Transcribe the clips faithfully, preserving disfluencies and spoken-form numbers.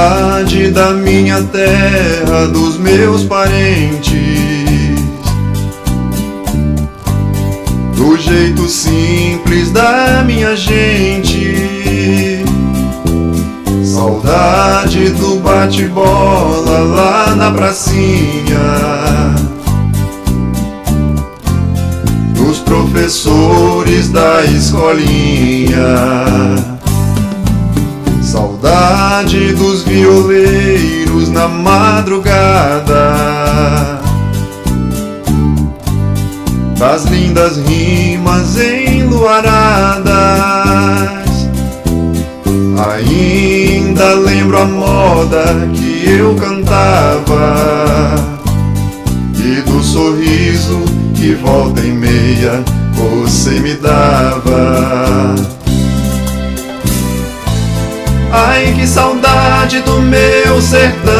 Saudade da minha terra, dos meus parentes, do jeito simples da minha gente. Saudade do bate-bola lá na pracinha, dos professores da escolinha. Saudade dos violeiros na madrugada, das lindas rimas enluaradas. Ainda lembro a moda que eu cantava e do sorriso que volta e meia você me dava. Ai, que saudade do meu sertão,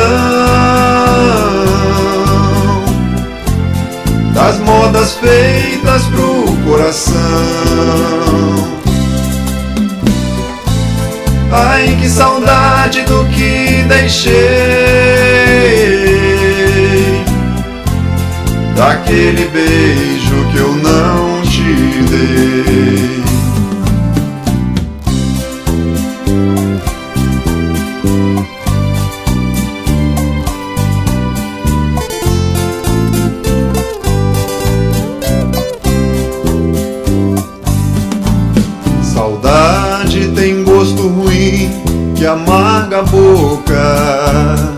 das modas feitas pro coração. Ai, que saudade do que deixei, daquele beijo que eu não te dei. Saudade tem gosto ruim que amarga a boca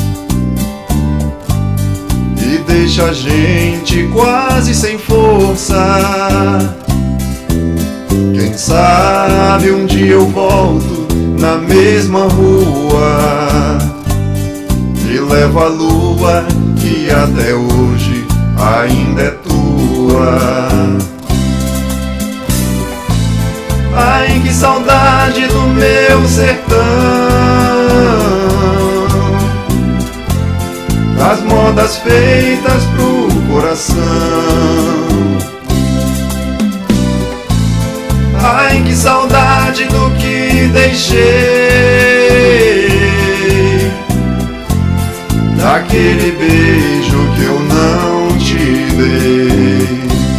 e deixa a gente quase sem força. Quem sabe um dia eu volto na mesma rua e levo a lua que até hoje ainda é tua. Ai, que saudade do meu sertão, das modas feitas pro coração. Ai, que saudade do que deixei, daquele beijo que eu não te dei.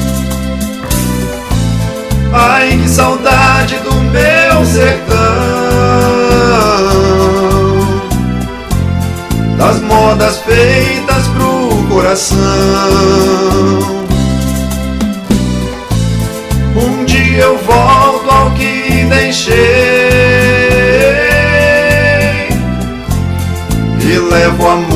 Ai, que saudade do meu sertão, das modas feitas pro coração. Um dia eu volto ao que deixei e levo amor